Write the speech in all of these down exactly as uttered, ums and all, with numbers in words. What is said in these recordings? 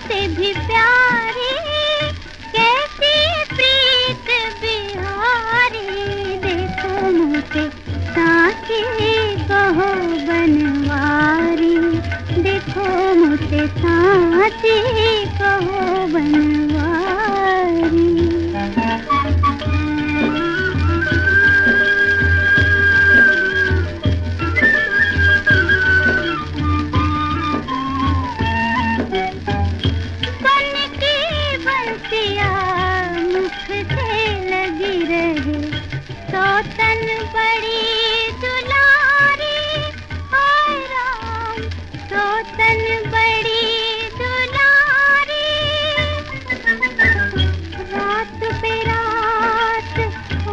से भी प्यारी, कैसी प्रीत बिहारी। देखो मुझे साथी कहो बनवारी, देखो मुझे साथी कहो बनवारी। सौतन बड़ी दुलारी, हाय राम सौतन बड़ी दुलारी। रात पे रात हो,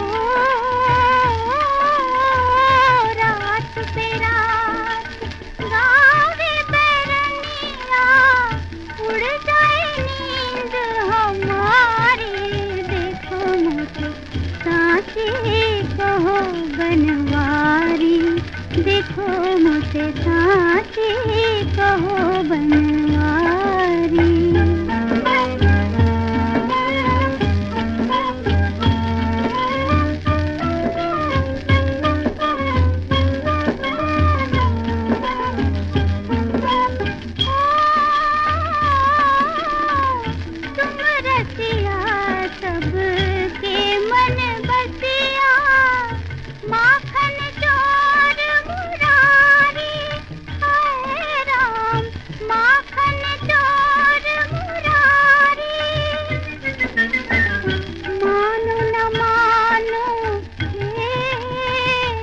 रात पे रात गावे बैरनिया, उड़ जाए नींद हमारी। देखो मुझे साथी कहो बनवारी, देखो मुझे साथी कहो बनवारी। तुम रसिया सबके मन बसिया, माखन चोर मुरारी, हाय राम माखन चोर मुरारी। मानो न मानो हे,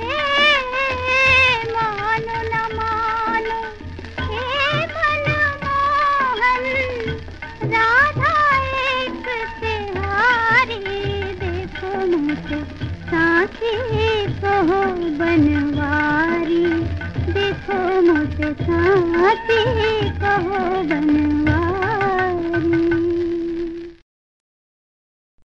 मानो न मानो हे मनमोहन, राधा एक तिहारी। देखो मुझे साथी कहो बनवारी, देखो मुझे साथी कहो बनवारी।